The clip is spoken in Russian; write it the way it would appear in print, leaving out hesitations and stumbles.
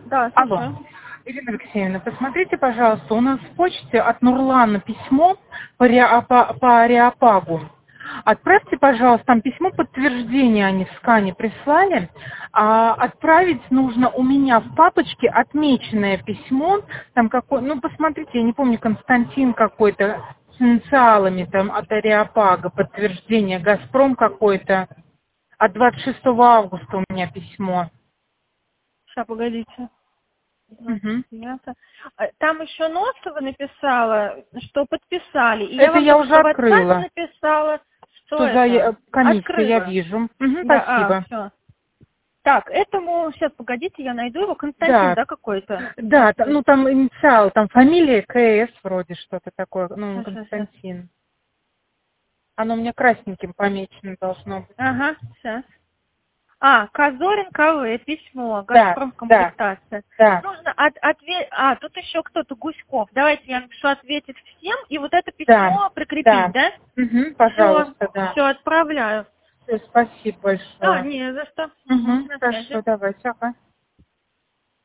Да, Алло. слушаю. Ирина Алексеевна, посмотрите, пожалуйста, у нас в почте от Нурлана письмо по Ареопагу. Отправьте, пожалуйста, там письмо подтверждения они в скане прислали. Отправить нужно у меня в папочке отмеченное письмо. Там посмотрите, я не помню, Константин какой-то с инициалами там от Ареопага, подтверждение, Газпром какой-то. От 26 августа у меня письмо. Сейчас, погодите. Мгм. 29. Там еще Носова написала, что подписали. И я Это вам я только уже что в WhatsApp открыла. написала, что Что за это. комиссия, я Открыла. вижу. Да, Спасибо. все. Так, этому, сейчас, погодите, я найду его. Константин, Да, да, какой-то? да, там инициал, там фамилия КС вроде что-то такое, Сейчас. Константин. Оно у меня красненьким помечено должно быть. Ага, сейчас. Казорин КВ, письмо, Да, Газпром да, комплектация. да, Нужно тут еще кто-то, Гуськов. Давайте я напишу ответить всем, и вот это да, письмо прикрепить, да. да? Пожалуйста, да. Все, отправляю. Всё, спасибо большое. Не за что. На связи. Хорошо, давайте, ага.